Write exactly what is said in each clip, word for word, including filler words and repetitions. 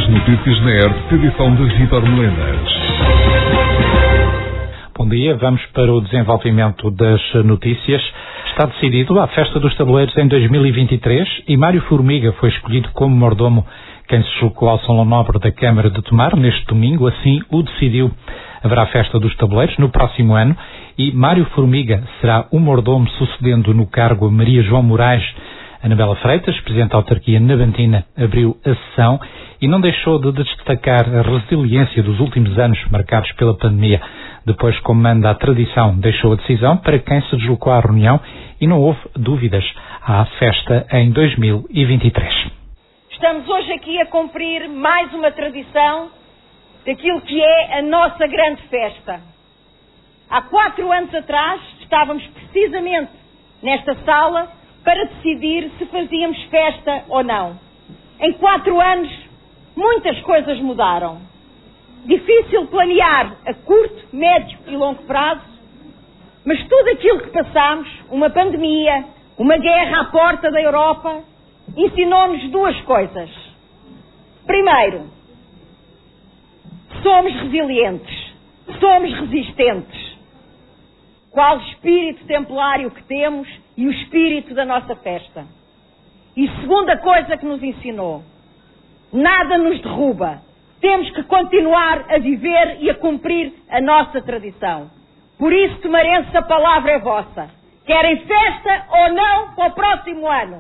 As notícias na R T P, edição de Vítor Melenas. Bom dia, vamos para o desenvolvimento das notícias. Está decidido a Festa dos Tabuleiros em dois mil e vinte e três e Mário Formiga foi escolhido como mordomo. Quem se deslocou ao Salão Nobre da Câmara de Tomar neste domingo, assim o decidiu. Haverá Festa dos Tabuleiros no próximo ano e Mário Formiga será o mordomo, sucedendo no cargo a Maria João Moraes. Anabela Freitas, Presidente da Autarquia Navantina, abriu a sessão e não deixou de destacar a resiliência dos últimos anos marcados pela pandemia. Depois, como manda a tradição, deixou a decisão para quem se deslocou à reunião e não houve dúvidas. Há festa em dois mil e vinte e três. Estamos hoje aqui a cumprir mais uma tradição daquilo que é a nossa grande festa. Há quatro anos atrás estávamos precisamente nesta sala para decidir se fazíamos festa ou não. Em quatro anos, muitas coisas mudaram. Difícil planear a curto, médio e longo prazo, mas tudo aquilo que passámos, uma pandemia, uma guerra à porta da Europa, ensinou-nos duas coisas. Primeiro, somos resilientes, somos resistentes. Qual espírito templário que temos e o espírito da nossa festa. E segunda coisa que nos ensinou, nada nos derruba. Temos que continuar a viver e a cumprir a nossa tradição. Por isso, tomarenses, a palavra é vossa. Querem festa ou não para o próximo ano?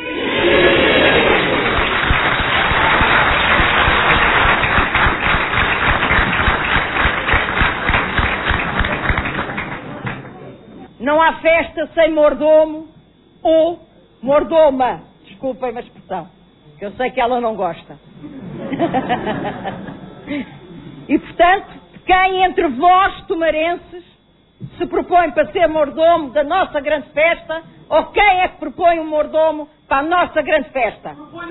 Não há festa sem mordomo ou mordoma. Desculpem a expressão, que eu sei que ela não gosta. E, portanto, quem entre vós, tomarenses, se propõe para ser mordomo da nossa grande festa, ou quem é que propõe um mordomo para a nossa grande festa?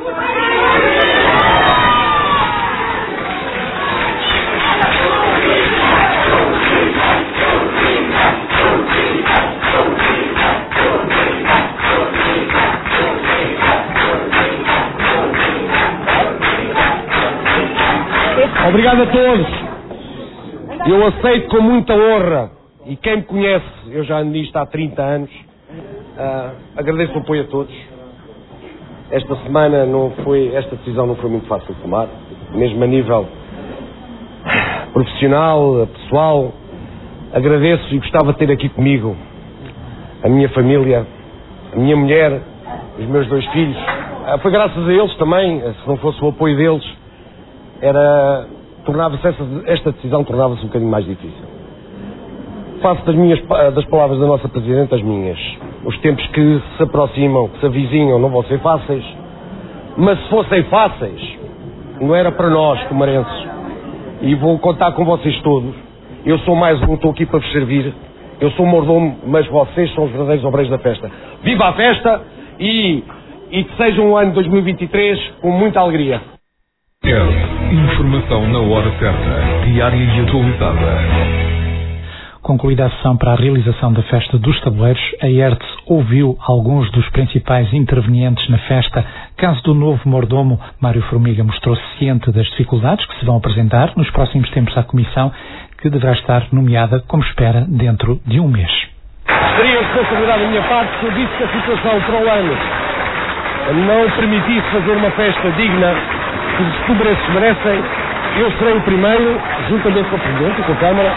Obrigado a todos. Eu aceito com muita honra, e quem me conhece, eu já ando nisto há trinta anos, uh, agradeço o apoio a todos. Esta semana não foi, esta decisão não foi muito fácil de tomar, mesmo a nível profissional, pessoal. Agradeço e gostava de ter aqui comigo a minha família, a minha mulher, os meus dois filhos. Uh, foi graças a eles também, se não fosse o apoio deles, era, tornava-se esta, esta decisão tornava-se um bocadinho mais difícil. Faço das, minhas, das palavras da nossa Presidente as minhas. Os tempos que se aproximam, que se avizinham, não vão ser fáceis, mas se fossem fáceis, não era para nós, tomarenses. E vou contar com vocês todos. Eu sou mais um, estou aqui para vos servir. Eu sou mordomo, mas vocês são os verdadeiros obreiros da festa. Viva a festa e, e que seja um ano dois mil e vinte e três com muita alegria. Informação na hora certa, diária e atualizada. Concluída a sessão para a realização da Festa dos Tabuleiros, a E R T S ouviu alguns dos principais intervenientes na festa. Caso do novo mordomo, Mário Formiga mostrou-se ciente das dificuldades que se vão apresentar nos próximos tempos à Comissão, que deverá estar nomeada, como espera, dentro de um mês. Seria responsabilidade da minha parte se eu disse que a situação para o ano não permitisse fazer uma festa digna que os tomarenses merecem. Eu serei o primeiro, juntamente com o Presidente e com a Câmara,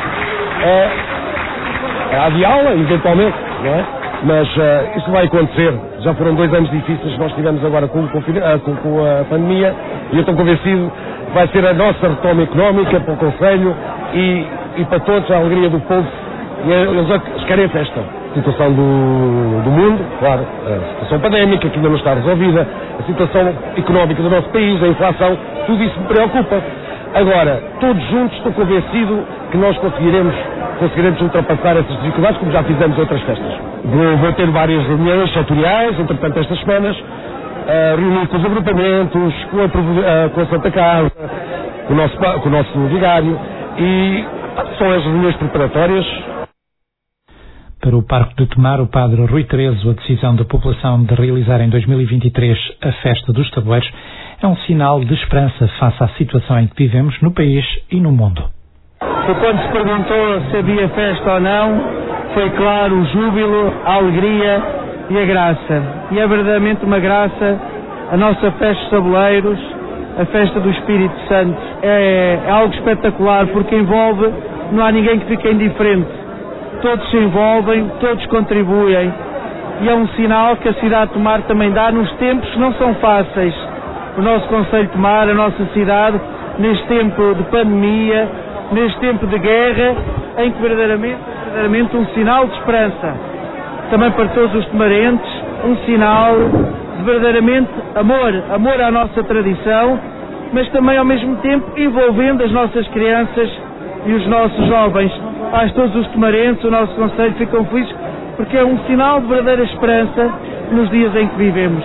a adiá-la, eventualmente, não é? Mas uh, isso vai acontecer. Já foram dois anos difíceis que nós tivemos agora com, com, com, com a pandemia e eu estou convencido que vai ser a nossa retoma económica para o Conselho e, e para todos a alegria do povo. E eles, eles querem a festa. A situação do, do mundo, claro, a situação pandémica que ainda não está resolvida, a situação económica do nosso país, a inflação, tudo isso me preocupa. Agora, todos juntos estou convencido que nós conseguiremos, conseguiremos ultrapassar essas dificuldades, como já fizemos em outras festas. Vou, vou ter várias reuniões setoriais, entretanto, estas semanas, uh, reunir com os agrupamentos, com a, uh, com a Santa Casa, com o nosso, com o nosso vigário, e uh, são as reuniões preparatórias. Para o Parque de Tomar, o padre Rui Terezo, a decisão da população de realizar em dois mil e vinte e três a Festa dos Tabuleiros é um sinal de esperança face à situação em que vivemos no país e no mundo. Quando se perguntou se havia festa ou não, foi claro o júbilo, a alegria e a graça. E é verdadeiramente uma graça a nossa festa dos tabuleiros, a festa do Espírito Santo. É, é algo espetacular porque envolve, não há ninguém que fique indiferente. Todos se envolvem, todos contribuem. E é um sinal que a cidade de Tomar também dá nos tempos que não são fáceis. O nosso concelho de Tomar, a nossa cidade, neste tempo de pandemia, neste tempo de guerra, em que verdadeiramente, verdadeiramente um sinal de esperança. Também para todos os tomarenses, um sinal de verdadeiramente amor, amor à nossa tradição, mas também ao mesmo tempo envolvendo as nossas crianças e os nossos jovens. Acho que todos os tomarenses, o nosso concelho, ficam felizes porque é um sinal de verdadeira esperança nos dias em que vivemos.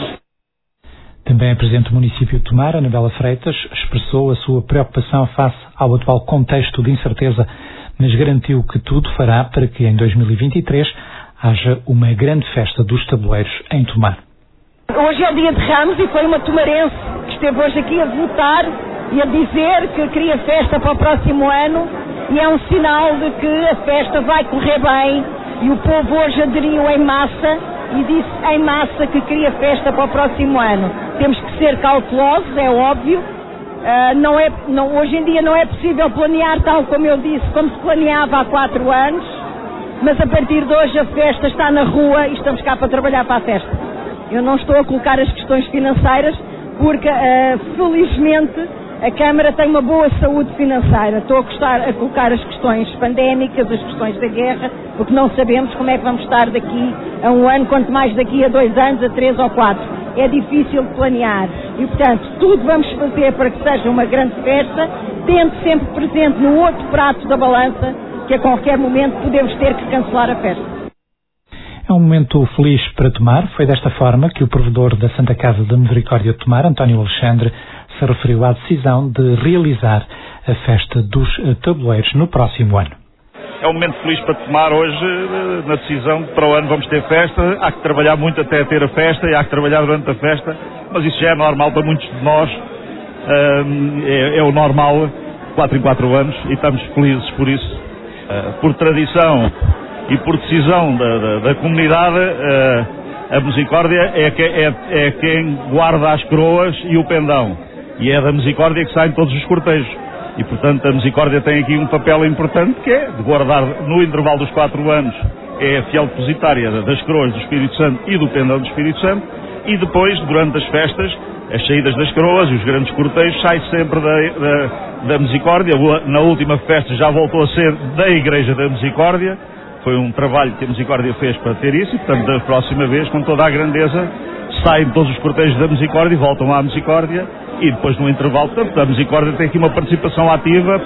Também a Presidente do município de Tomar, Anabela Freitas, expressou a sua preocupação face ao atual contexto de incerteza, mas garantiu que tudo fará para que em dois mil e vinte e três haja uma grande festa dos tabuleiros em Tomar. Hoje é o dia de Ramos e foi uma tomarense que esteve hoje aqui a votar e a dizer que queria festa para o próximo ano, e é um sinal de que a festa vai correr bem, e o povo hoje aderiu em massa e disse em massa que queria festa para o próximo ano. Temos que ser cautelosos, é óbvio. Uh, não é, não, hoje em dia não é possível planear tal como eu disse, como se planeava há quatro anos, mas a partir de hoje a festa está na rua e estamos cá para trabalhar para a festa. Eu não estou a colocar as questões financeiras porque, uh, felizmente, a Câmara tem uma boa saúde financeira. Estou a, gostar, a colocar as questões pandémicas, as questões da guerra, porque não sabemos como é que vamos estar daqui a um ano, quanto mais daqui a dois anos, a três ou quatro. É difícil de planear. E, portanto, tudo vamos fazer para que seja uma grande festa, tendo sempre presente no outro prato da balança que a qualquer momento podemos ter que cancelar a festa. É um momento feliz para Tomar. Foi desta forma que o provedor da Santa Casa da Misericórdia de Tomar, António Alexandre, se referiu à decisão de realizar a festa dos tabuleiros no próximo ano. É um momento feliz para Tomar hoje, na decisão de para o ano vamos ter festa. Há que trabalhar muito até ter a festa e há que trabalhar durante a festa, mas isso já é normal para muitos de nós, é, é o normal, quatro em quatro anos, e estamos felizes por isso. Por tradição e por decisão da, da, da comunidade, a Misericórdia é, que, é, é quem guarda as coroas e o pendão, e é da Misericórdia que saem todos os cortejos, e portanto a Misericórdia tem aqui um papel importante, que é de guardar no intervalo dos quatro anos, é a fiel depositária das coroas do Espírito Santo e do pendão do Espírito Santo, e depois, durante as festas, as saídas das coroas e os grandes cortejos saem sempre da, da, da Misericórdia. Na última festa já voltou a ser da Igreja da Misericórdia. Foi um trabalho que a Misericórdia fez para ter isso, e portanto da próxima vez, com toda a grandeza, saem todos os cortejos da Misericórdia e voltam à Misericórdia, e depois no intervalo, portanto, a Misericórdia tem aqui uma participação ativa.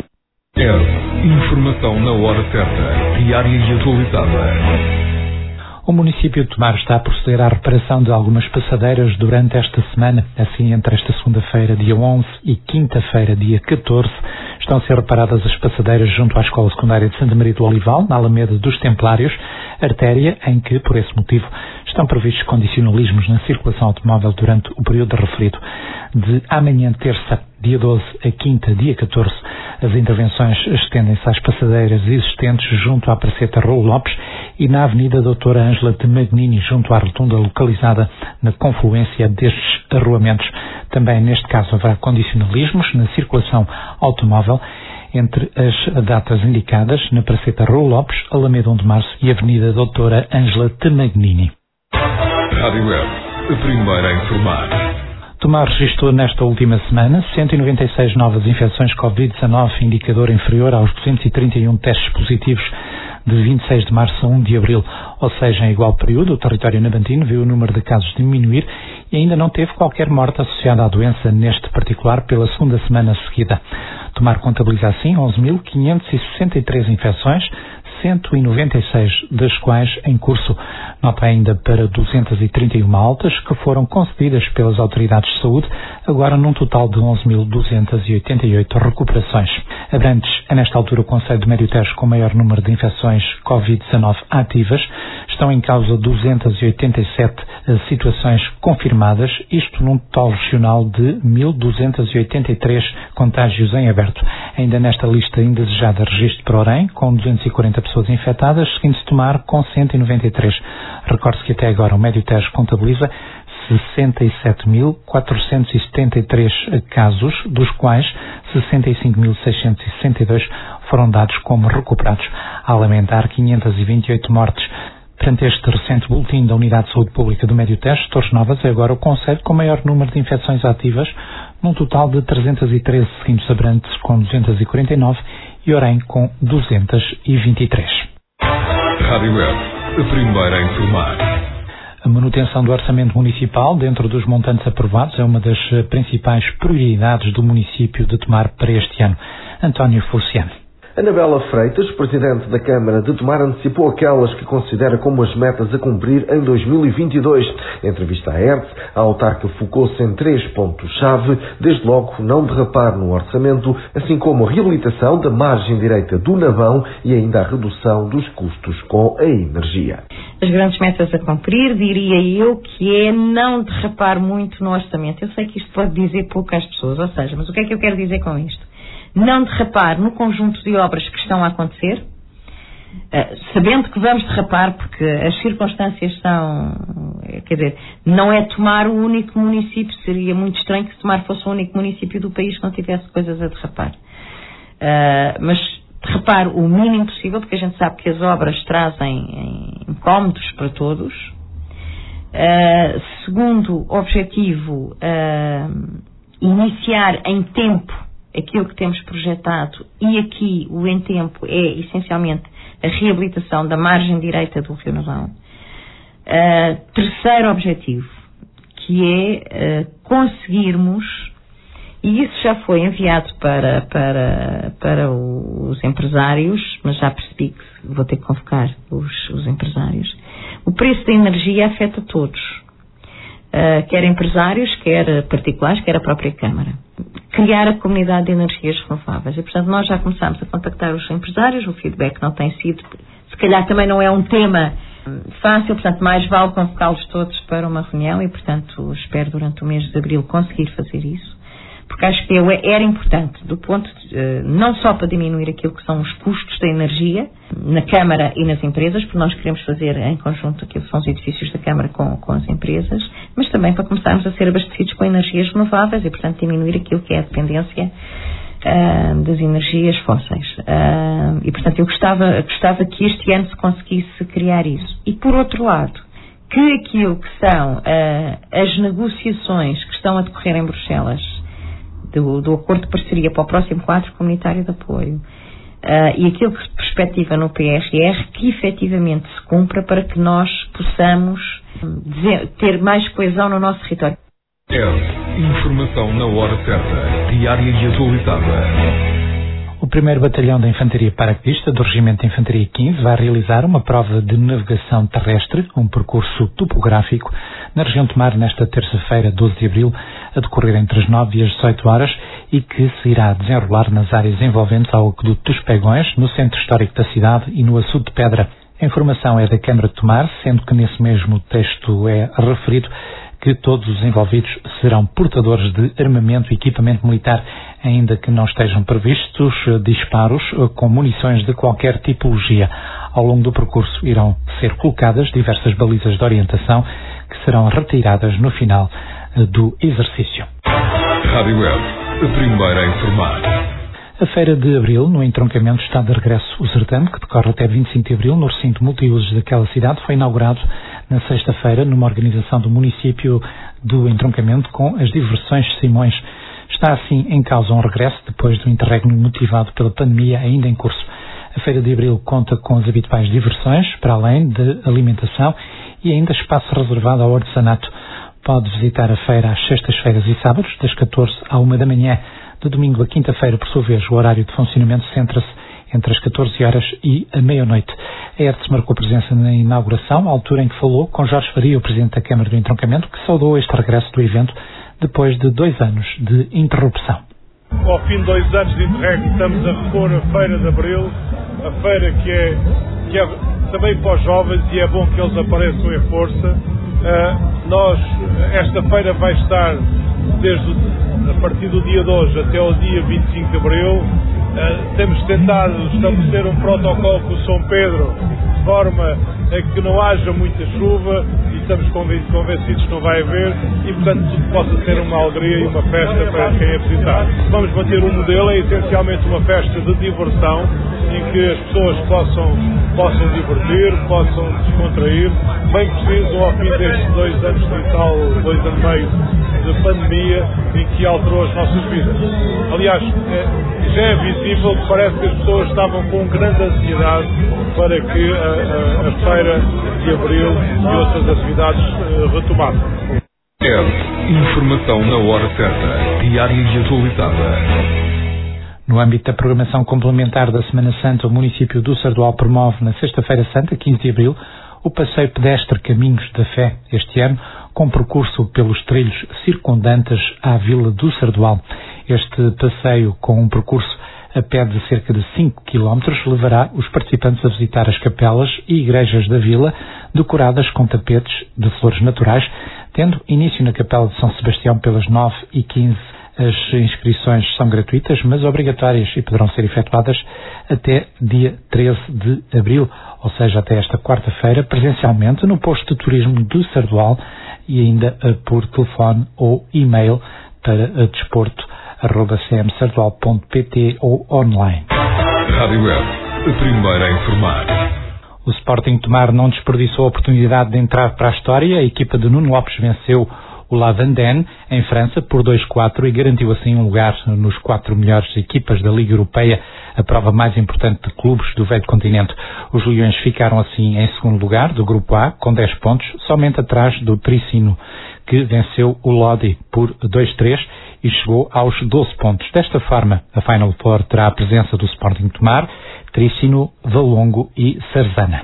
É informação na hora certa, diária e atualizada. O município de Tomar está a proceder à reparação de algumas passadeiras durante esta semana. Assim, entre esta segunda-feira, dia onze, e quinta-feira, dia catorze, estão a ser reparadas as passadeiras junto à Escola Secundária de Santa Maria do Olival, na Alameda dos Templários, artéria em que, por esse motivo, estão previstos condicionalismos na circulação automóvel durante o período referido. De amanhã, terça, dia doze, a quinta, dia catorze, as intervenções estendem-se às passadeiras existentes junto à Praceta Raul Lopes e na Avenida Doutora Ângela de Magnini, junto à rotunda localizada na confluência destes arruamentos. Também, neste caso, haverá condicionalismos na circulação automóvel entre as datas indicadas na Praceta Raul Lopes, Alameda um de Março e Avenida Doutora Ângela de Magnini. Rádio Web, a primeira a informar. Tomar registrou nesta última semana cento e noventa e seis novas infecções covid dezanove, indicador inferior aos duzentos e trinta e um testes positivos de vinte e seis de março a um de abril, ou seja, em igual período, o território nabantino viu o número de casos diminuir e ainda não teve qualquer morte associada à doença, neste particular, pela segunda semana seguida. Tomar contabiliza assim onze mil quinhentas e sessenta e três infecções, cento e noventa e seis das quais em curso. Nota ainda para duzentas e trinta e uma altas que foram concedidas pelas autoridades de saúde, agora num total de onze mil duzentas e oitenta e oito recuperações. Abrantes é nesta altura o concelho de Médio Tejo com o maior número de infecções covid dezanove ativas. Estão em causa duzentas e oitenta e sete situações confirmadas, isto num total regional de mil duzentas e oitenta e três contágios em aberto. Ainda nesta lista indesejada registro para Orem, com duzentas e quarenta pessoas infectadas, seguindo-se Tomar com cento e noventa e três. Recorde-se que até agora o Médio Tejo contabiliza sessenta e sete mil quatrocentos e setenta e três casos, dos quais sessenta e cinco mil seiscentos e sessenta e dois foram dados como recuperados, a lamentar quinhentas e vinte e oito mortes. Perante este recente boletim da Unidade de Saúde Pública do Médio Tejo, Torres Novas é agora o concelho com o maior número de infecções ativas, num total de trezentas e treze, seguindo Abrantes com duzentas e quarenta e nove e Orem com duzentas e vinte e três. Rádio Web, a primeira a informar. A manutenção do orçamento municipal dentro dos montantes aprovados é uma das principais prioridades do município de Tomar para este ano. António Fulciano. Anabela Freitas, presidente da Câmara de Tomar, antecipou aquelas que considera como as metas a cumprir em dois mil e vinte e dois. Em entrevista à E R T, a autarca focou-se em três pontos-chave, desde logo não derrapar no orçamento, assim como a reabilitação da margem direita do Navão e ainda a redução dos custos com a energia. As grandes metas a cumprir, diria eu, que é não derrapar muito no orçamento. Eu sei que isto pode dizer pouco às pessoas, ou seja, mas o que é que eu quero dizer com isto? Não derrapar no conjunto de obras que estão a acontecer, uh, sabendo que vamos derrapar, porque as circunstâncias são, quer dizer, não é Tomar o único município, seria muito estranho que Tomar fosse o único município do país que não tivesse coisas a derrapar. Uh, mas derrapar o mínimo possível, porque a gente sabe que as obras trazem incómodos para todos. Uh, segundo objetivo, uh, iniciar em tempo aquilo que temos projetado, e aqui o em tempo é essencialmente a reabilitação da margem direita do Rio Navão. Uh, terceiro objetivo, que é uh, conseguirmos, e isso já foi enviado para, para, para os empresários, mas já percebi que vou ter que convocar os, os empresários. O preço da energia afeta todos, uh, quer empresários, quer particulares, quer a própria Câmara. Criar a comunidade de energias renováveis. E, portanto, nós já começámos a contactar os empresários, o feedback não tem sido, se calhar também não é um tema fácil, portanto, mais vale convocá-los todos para uma reunião e, portanto, espero durante o mês de abril conseguir fazer isso, porque acho que era importante, do ponto de, não só para diminuir aquilo que são os custos da energia na Câmara e nas empresas, porque nós queremos fazer em conjunto aquilo que são os edifícios da Câmara com, com as empresas, mas também para começarmos a ser abastecidos com energias renováveis e, portanto, diminuir aquilo que é a dependência uh, das energias fósseis. Uh, e, portanto, eu gostava, gostava que este ano se conseguisse criar isso. E, por outro lado, que aquilo que são uh, as negociações que estão a decorrer em Bruxelas, Do, do acordo de parceria para o próximo quadro comunitário de apoio uh, e aquilo que se perspectiva no P R R, que efetivamente se cumpra para que nós possamos dizer, ter mais coesão no nosso território. É informação na hora certa, diária e atualizada. O primeiro Batalhão da Infantaria Paraquedista do Regimento de Infantaria quinze vai realizar uma prova de navegação terrestre, um percurso topográfico, na região de Tomar nesta terça-feira, doze de abril, a decorrer entre as nove e as dezoito horas e que se irá desenrolar nas áreas envolventes ao Aqueduto dos Pegões, no centro histórico da cidade e no Açude de Pedra. A informação é da Câmara de Tomar, sendo que nesse mesmo texto é referido que todos os envolvidos serão portadores de armamento e equipamento militar, ainda que não estejam previstos disparos com munições de qualquer tipologia. Ao longo do percurso irão ser colocadas diversas balizas de orientação que serão retiradas no final do exercício. Rádio Web, a primeira a informar. A Feira de Abril, no entroncamento, está de regresso. O certame, que decorre até vinte e cinco de abril, no recinto multiusos daquela cidade, foi inaugurado na sexta-feira numa organização do município do entroncamento com as diversões de Simões. Está assim em causa um regresso depois do interregno motivado pela pandemia ainda em curso. A Feira de Abril conta com as habituais diversões, para além de alimentação e ainda espaço reservado ao artesanato. Pode visitar a feira às sextas-feiras e sábados, das catorze à uma da manhã. De domingo a quinta-feira, por sua vez, o horário de funcionamento centra-se entre as catorze horas e a meia-noite. A Hertz marcou presença na inauguração, à altura em que falou com Jorge Faria, o Presidente da Câmara do Entroncamento, que saudou este regresso do evento depois de dois anos de interrupção. Ao fim de dois anos de interregno, estamos a repor a Feira de Abril, a feira que é, que é também para os jovens e é bom que eles apareçam em força. Uh, nós, esta feira vai estar desde a partir do dia de hoje até ao dia vinte e cinco de Abril. Uh, temos tentado estabelecer um protocolo com o São Pedro de forma a que não haja muita chuva e estamos convencidos que não vai haver e, portanto, tudo possa ser uma alegria e uma festa para quem a visitar. Vamos manter um modelo, é essencialmente uma festa de diversão em que as pessoas possam, possam divertir, possam descontrair, bem preciso ao fim destes dois anos e tal, dois anos e meio de pandemia em que alterou as nossas vidas. Aliás, é, já é visível que parece que as pessoas estavam com grande ansiedade para que a, a, a feira de Abril e outras atividades uh, retomassem. É informação na hora certa, diária e atualizada. No âmbito da programação complementar da Semana Santa, o município do Sardual promove na Sexta-feira Santa, quinze de Abril, o passeio pedestre Caminhos da Fé, este ano, com percurso pelos trilhos circundantes à Vila do Sardual. Este passeio, com um percurso a pé de cerca de cinco quilómetros, levará os participantes a visitar as capelas e igrejas da vila, decoradas com tapetes de flores naturais, tendo início na Capela de São Sebastião pelas nove e quinze. As inscrições são gratuitas, mas obrigatórias e poderão ser efetuadas até dia treze de Abril, ou seja, até esta quarta-feira, presencialmente no posto de turismo do Sardual e ainda por telefone ou e-mail para desporto arroba c m sardual ponto p t ou online. Rádio Web, a primeira a informar. O Sporting Tomar não desperdiçou a oportunidade de entrar para a história. A equipa de Nuno Lopes venceu o La Vendée em França por dois a quatro e garantiu assim um lugar nos quatro melhores equipas da Liga Europeia, a prova mais importante de clubes do velho continente. Os Leões ficaram assim em segundo lugar do Grupo A com dez pontos, somente atrás do Tricino, que venceu o Lodi por dois a três e chegou aos doze pontos. Desta forma, a Final Four terá a presença do Sporting Tomar, Tricino, Valongo e Sarzana.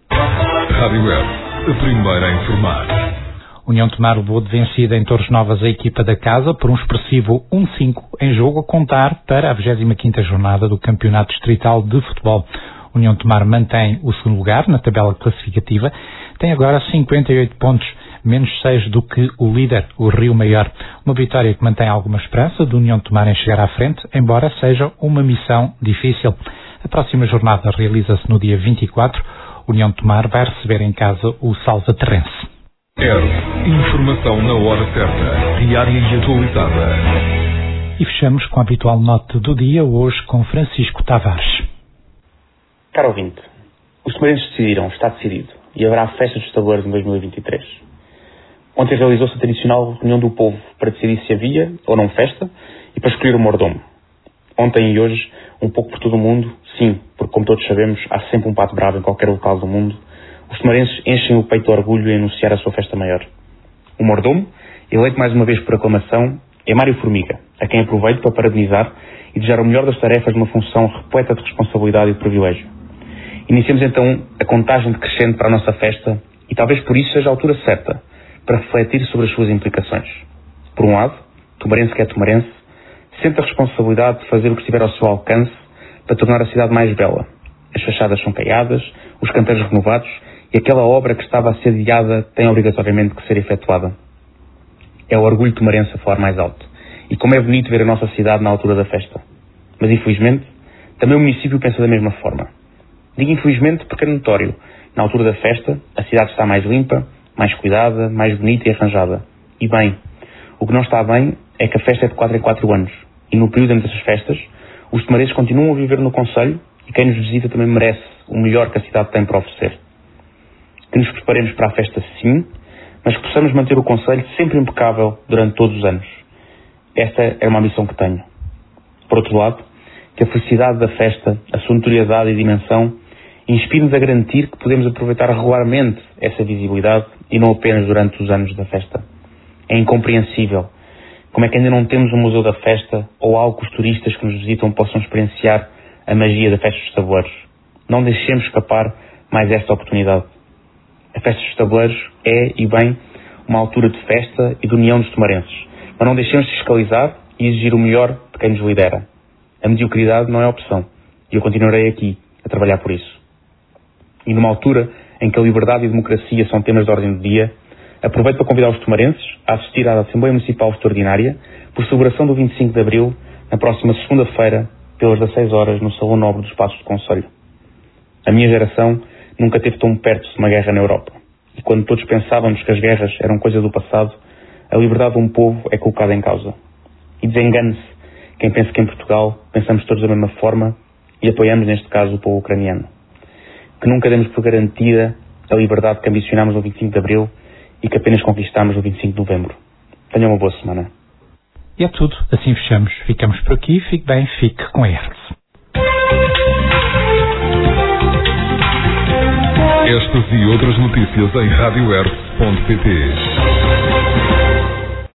Rádio Web, a primeira a informar. União Tomar levou de vencida em Torres Novas a equipa da casa por um expressivo um a cinco em jogo a contar para a vigésima quinta jornada do Campeonato Distrital de Futebol. União Tomar mantém o segundo lugar na tabela classificativa, tem agora cinquenta e oito pontos, menos seis do que o líder, o Rio Maior. Uma vitória que mantém alguma esperança do União Tomar em chegar à frente, embora seja uma missão difícil. A próxima jornada realiza-se no dia vinte e quatro. União Tomar vai receber em casa o Salvaterrense. É informação na hora certa, diária e atualizada. E fechamos com a habitual nota do dia, hoje com Francisco Tavares. Caro ouvinte, os tomarenses decidiram, está decidido, e haverá a festa dos tabuleiros em dois mil e vinte e três. Ontem realizou-se a tradicional reunião do povo para decidir se havia ou não festa e para escolher o mordomo. Ontem e hoje, um pouco por todo o mundo, sim, porque como todos sabemos, há sempre um pato bravo em qualquer local do mundo. Os tomarenses enchem o peito de orgulho em anunciar a sua festa maior. O mordomo, eleito mais uma vez por aclamação, é Mário Formiga, a quem aproveito para parabenizar e desejar o melhor das tarefas de uma função repleta de responsabilidade e de privilégio. Iniciamos então a contagem decrescente para a nossa festa e talvez por isso seja a altura certa para refletir sobre as suas implicações. Por um lado, tomarense que é tomarense, sente a responsabilidade de fazer o que estiver ao seu alcance para tornar a cidade mais bela. As fachadas são caiadas, os canteiros renovados e aquela obra que estava a ser adiada tem obrigatoriamente que ser efetuada. É o orgulho tomarense a falar mais alto. E como é bonito ver a nossa cidade na altura da festa. Mas infelizmente, também o município pensa da mesma forma. Digo infelizmente porque é notório. Na altura da festa, a cidade está mais limpa, mais cuidada, mais bonita e arranjada. E bem, o que não está bem é que a festa é de quatro em quatro anos. E no período entre as festas, os tomarenses continuam a viver no concelho e quem nos visita também merece o melhor que a cidade tem para oferecer. Que nos preparemos para a festa sim, mas que possamos manter o concelho sempre impecável durante todos os anos. Esta é uma missão que tenho. Por outro lado, que a felicidade da festa, a sua notoriedade e dimensão, inspire-nos a garantir que podemos aproveitar regularmente essa visibilidade e não apenas durante os anos da festa. É incompreensível como é que ainda não temos um museu da festa ou algo que os turistas que nos visitam possam experienciar a magia da Festa dos Tabuleiros. Não deixemos escapar mais esta oportunidade. A Festa dos Tabuleiros é, e bem, uma altura de festa e de união dos tomarenses. Mas não deixemos de fiscalizar e exigir o melhor de quem nos lidera. A mediocridade não é opção. E eu continuarei aqui a trabalhar por isso. E numa altura em que a liberdade e a democracia são temas de ordem do dia, aproveito para convidar os tomarenses a assistir à Assembleia Municipal Extraordinária por celebração do vinte e cinco de Abril, na próxima segunda-feira, pelas dezasseis horas, no Salão Nobre dos Passos do Concelho. A minha geração nunca esteve tão perto de uma guerra na Europa. E quando todos pensávamos que as guerras eram coisa do passado, a liberdade de um povo é colocada em causa. E desengane-se quem pensa que em Portugal pensamos todos da mesma forma e apoiamos, neste caso, o povo ucraniano. Que nunca demos por garantida a liberdade que ambicionámos no vinte e cinco de Abril e que apenas conquistámos no vinte e cinco de Novembro. Tenham uma boa semana. E é tudo. Assim fechamos. Ficamos por aqui. Fique bem. Fique com a Hertz. Estas e outras notícias em rádio hertz ponto pt.